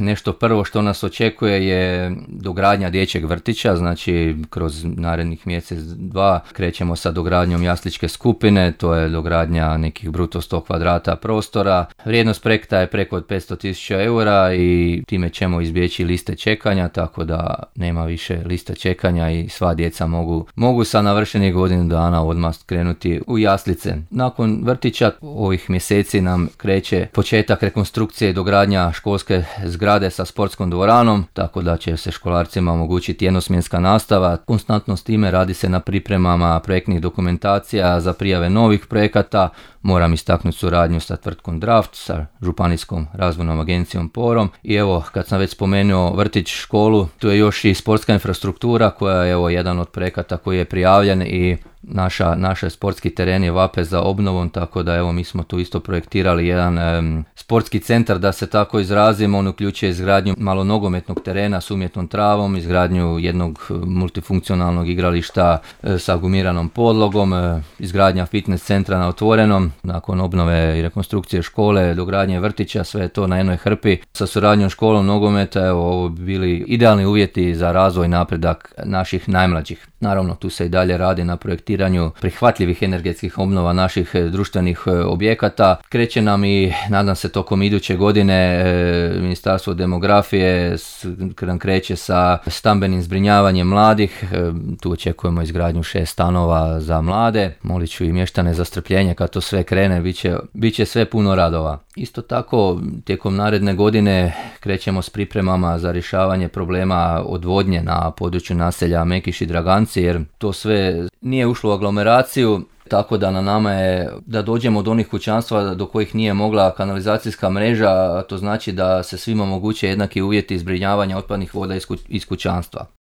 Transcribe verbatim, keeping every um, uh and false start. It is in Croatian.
nešto prvo što nas očekuje je dogradnja dječjeg vrtića, znači kroz narednih mjesec, dva krećemo sa dogradnjom jasličke skupine, to je dogradnja nekih bruto sto kvadrata prostora. Vrijednost projekta je preko petsto tisuća eura i time ćemo izbjeći liste čekanja, tako da nema više liste čekanja i sva djeca mogu, mogu sa navršenih godinu dana odmah krenuti u jaslice. Nakon vrtića ovih mjeseci nam kreće početak rekonstrukcije i dogradnja školske zgrade sa sportskom dvoranom, tako da će se školarcima omogućiti jednosmjenska nastava. Konstantno s time radi se na pripremama projektnih dokumentacija za prijave novih projekata. Moram istaknuti suradnju sa tvrtkom Draft, sa Županijskom razvojnom agencijom Porom. I evo, kad sam već spomenuo vrtić, školu, tu je još i sportska infrastruktura koja je evo jedan od projekata koji je prijavljen i Naša, naše sportski tereni vape za obnovom, tako da evo mi smo tu isto projektirali jedan um, sportski centar, da se tako izrazimo. On uključuje izgradnju malo nogometnog terena s umjetnom travom, izgradnju jednog multifunkcionalnog igrališta e, sa gumiranom podlogom, e, izgradnja fitness centra na otvorenom, nakon obnove i rekonstrukcije škole, dogradnje vrtića, sve to na jednoj hrpi. Sa suradnjom školom nogometa, evo ovo bi bili idealni uvjeti za razvoj i napredak naših najmlađih. Naravno, tu se i dalje radi na projektiranju prihvatljivih energetskih obnova naših društvenih objekata. Kreće nam i, nadam se, tokom iduće godine Ministarstvo demografije kreće sa stambenim zbrinjavanjem mladih. Tu očekujemo izgradnju šest stanova za mlade. Molit ću i mještane za strpljenje kad to sve krene, bit će, bit će sve puno radova. Isto tako, tijekom naredne godine krećemo s pripremama za rješavanje problema odvodnje na području naselja Mekiš i Draganci, jer to sve nije ušlo u aglomeraciju, tako da na nama je da dođemo do onih kućanstva do kojih nije mogla kanalizacijska mreža, a to znači da se svima omoguće jednaki uvjeti zbrinjavanja otpadnih voda iz kućanstva.